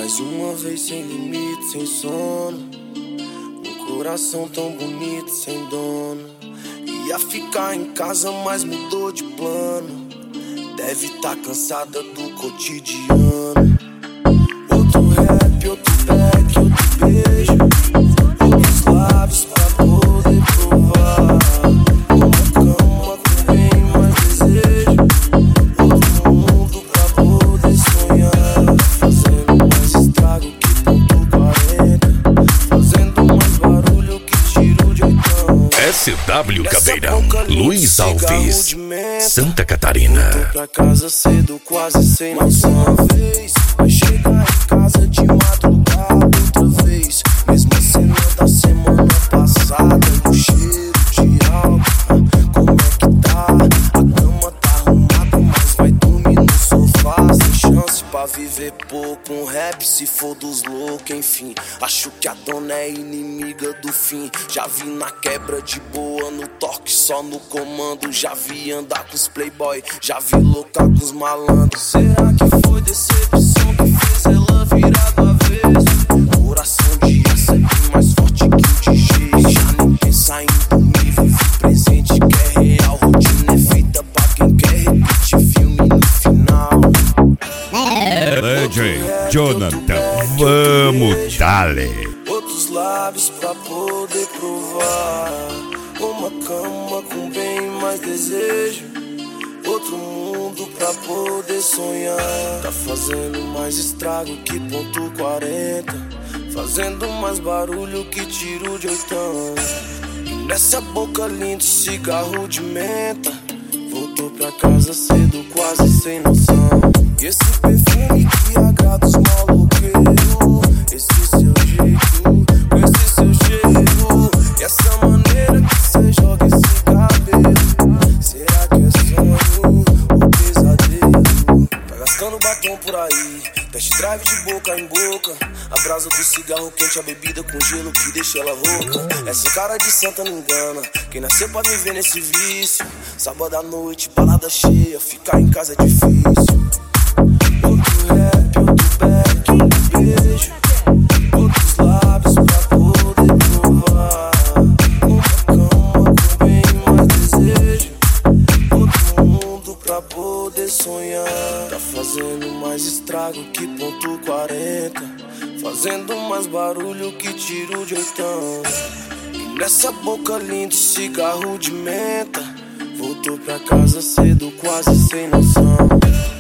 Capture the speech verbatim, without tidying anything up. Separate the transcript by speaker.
Speaker 1: Mais uma vez sem limite, sem sono. Um coração tão bonito, sem dono. Ia ficar em casa, mas mudou de plano. Deve tá cansada do cotidiano. Outro rap, outro back, outro beijo. Outros lábios pra poder provar. Uma cama com bem mais desejo. Outro mundo pra poder sonhar. Fazendo mais estrago que ponto quarenta. Fazendo mais barulho que tiro de oitão.
Speaker 2: S W Caveirão, Luiz Alves, Santa Catarina.
Speaker 1: Voltou pra casa cedo, quase sem noção. Uma vez, vai chegar em casa de madrugada outra vez. Mesma cena da semana passada. O cheiro de álcool, como é que tá? A cama tá arrumada, mas vai dormir no sofá. Sem chance pra viver pouco, um rap se for dos loucos, enfim. Acho que a dona é inimiga do fim. Já vi na quebra de boa, no toque só no comando. Já vi andar com os playboy, já vi loucar com os malandros. Será que foi decepção que fez ela virar do avesso? Coração de aço é bem mais forte que o de gesso. Já nem pensa em dormir, vive presente que é real. Rotina é feita pra quem quer repetir filme no final.
Speaker 2: D J Jonathan, vamos dale.
Speaker 1: Outros lábios pra poder provar. Uma cama com bem mais desejo. Outro mundo pra poder sonhar. Tá fazendo mais estrago que ponto quarenta. Fazendo mais barulho que tiro de oitão. E nessa boca linda, cigarro de menta. Voltou pra casa cedo, quase sem noção. E esse perfume que agrada os maloqueiros. Esse seu jeito, esse seu cheiro. E essa maneira que cê joga esse cabelo. Será que é sonho ou pesadelo? Tá gastando batom por aí, test drive de boca em boca. A brasa do cigarro quente, a bebida com gelo que deixa ela rouca. Essa cara de santa não engana, quem nasceu pra viver nesse vício. Sábado à noite, balada cheia, ficar em casa é difícil. Outro rap, outro back, outro beijo. Outros lábios pra poder provar. Uma cama com bem mais desejo. Outro mundo pra poder sonhar. Tá fazendo mais estrago que ponto quarenta. Fazendo mais barulho que tiro de oitão. E nessa boca linda, cigarro de menta. Voltou pra casa cedo, quase sem noção.